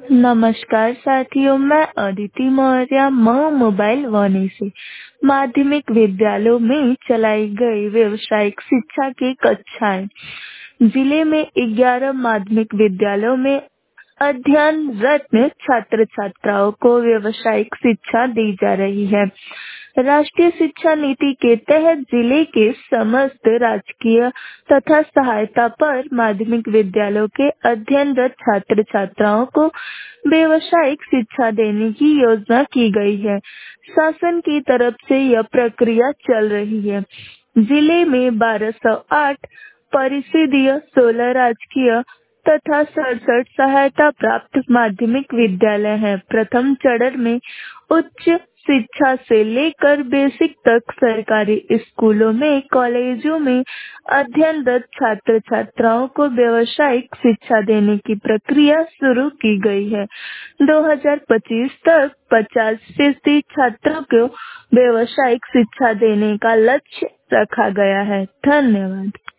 नमस्कार साथियों, मैं अदिति मौर्य मोबाइल वाणी से माध्यमिक विद्यालयों में चलाई गई व्यावसायिक शिक्षा की कक्षाएं। जिले में 11 माध्यमिक विद्यालयों में अध्ययनरत छात्र छात्राओं को व्यावसायिक शिक्षा दी जा रही है। राष्ट्रीय शिक्षा नीति के तहत जिले के समस्त राजकीय तथा सहायता पर माध्यमिक विद्यालयों के अध्ययनरत छात्र छात्राओं को व्यावसायिक शिक्षा देने की योजना की गई है। शासन की तरफ से यह प्रक्रिया चल रही है। जिले में 1208 परिषदीय, 16 राजकीय तथा 67 सहायता प्राप्त माध्यमिक विद्यालय हैं। प्रथम चरण में उच्च शिक्षा से लेकर बेसिक तक सरकारी स्कूलों में, कॉलेजों में अध्ययनरत छात्र छात्राओं को व्यावसायिक शिक्षा देने की प्रक्रिया शुरू की गई है। 2025 तक 50% छात्रों को व्यावसायिक शिक्षा देने का लक्ष्य रखा गया है। धन्यवाद।